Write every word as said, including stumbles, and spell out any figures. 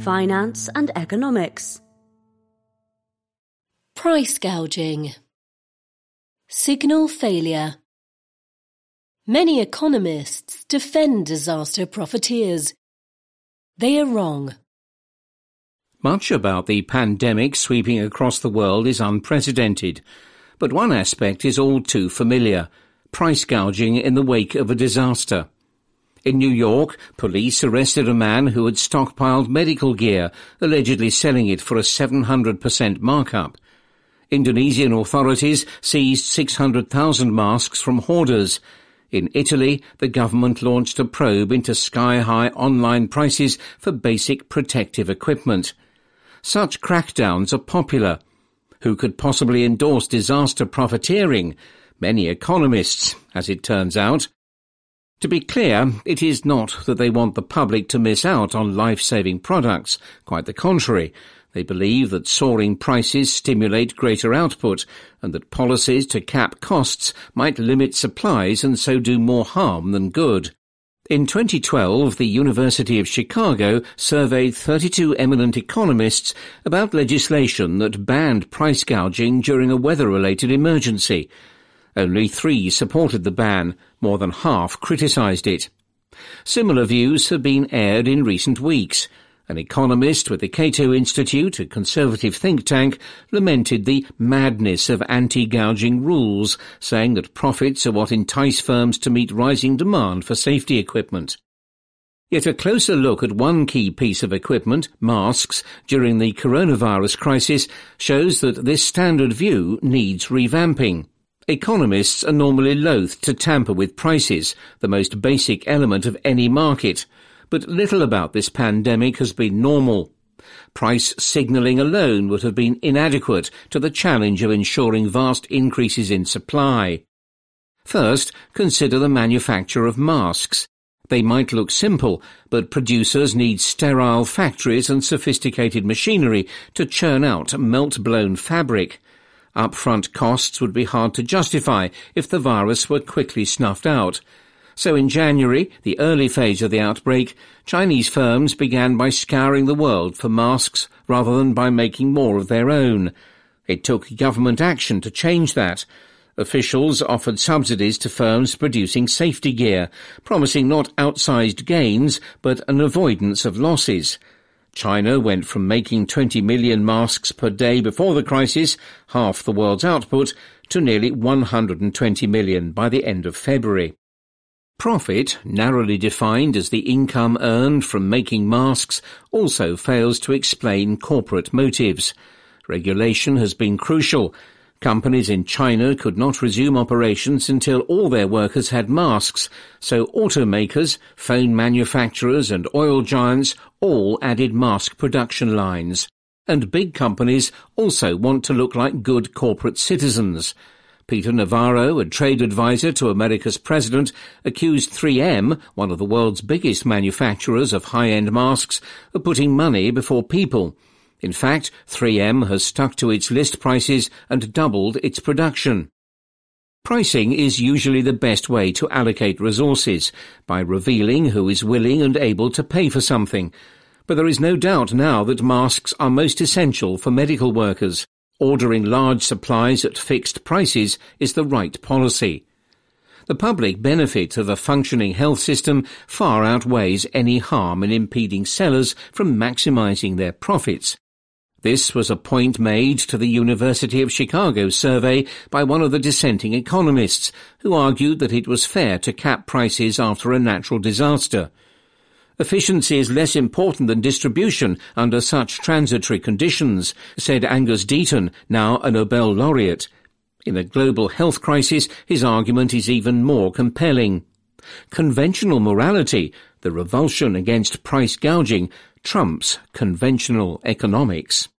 finance and economics. Price gouging. Signal failure. Many economists defend disaster profiteers. They are wrong. Much about the pandemic sweeping across the world is unprecedented, but one aspect is all too familiar: price gouging in the wake of a disaster. In New York, police arrested a man who had stockpiled medical gear, allegedly selling it for a seven hundred percent markup. Indonesian authorities seized six hundred thousand masks from hoarders. In Italy, the government launched a probe into sky-high online prices for basic protective equipment. Such crackdowns are popular. Who could possibly endorse disaster profiteering? Many economists, as it turns out. To be clear, it is not that they want the public to miss out on life-saving products. Quite the contrary. They believe that soaring prices stimulate greater output, and that policies to cap costs might limit supplies and so do more harm than good. In twenty twelve, the University of Chicago surveyed thirty-two eminent economists about legislation that banned price gouging during a weather-related emergency. Only three supported the ban. More than half criticised it. Similar views have been aired in recent weeks. An economist with the Cato Institute, a conservative think tank, lamented the madness of anti-gouging rules, saying that profits are what entice firms to meet rising demand for safety equipment. Yet a closer look at one key piece of equipment, masks, during the coronavirus crisis shows that this standard view needs revamping. Economists are normally loath to tamper with prices, the most basic element of any market. But little about this pandemic has been normal. Price signalling alone would have been inadequate to the challenge of ensuring vast increases in supply. First, consider the manufacture of masks. They might look simple, but producers need sterile factories and sophisticated machinery to churn out melt-blown fabric. Upfront costs would be hard to justify if the virus were quickly snuffed out. So in January, the early phase of the outbreak, Chinese firms began by scouring the world for masks rather than by making more of their own. It took government action to change that. Officials offered subsidies to firms producing safety gear, promising not outsized gains, but an avoidance of losses. China went from making twenty million masks per day before the crisis, half the world's output, to nearly one hundred twenty million by the end of February. Profit, narrowly defined as the income earned from making masks, also fails to explain corporate motives. Regulation has been crucial. Companies in China could not resume operations until all their workers had masks, so automakers, phone manufacturers and oil giants all added mask production lines. And big companies also want to look like good corporate citizens. Peter Navarro, a trade advisor to America's president, accused three M, one of the world's biggest manufacturers of high-end masks, of putting money before people. In fact, three M has stuck to its list prices and doubled its production. Pricing is usually the best way to allocate resources, by revealing who is willing and able to pay for something. But there is no doubt now that masks are most essential for medical workers. Ordering large supplies at fixed prices is the right policy. The public benefit of a functioning health system far outweighs any harm in impeding sellers from maximizing their profits. This was a point made to the University of Chicago survey by one of the dissenting economists, who argued that it was fair to cap prices after a natural disaster. Efficiency is less important than distribution under such transitory conditions, said Angus Deaton, now a Nobel laureate. In a global health crisis, his argument is even more compelling. Conventional morality, the revulsion against price gouging, trumps conventional economics.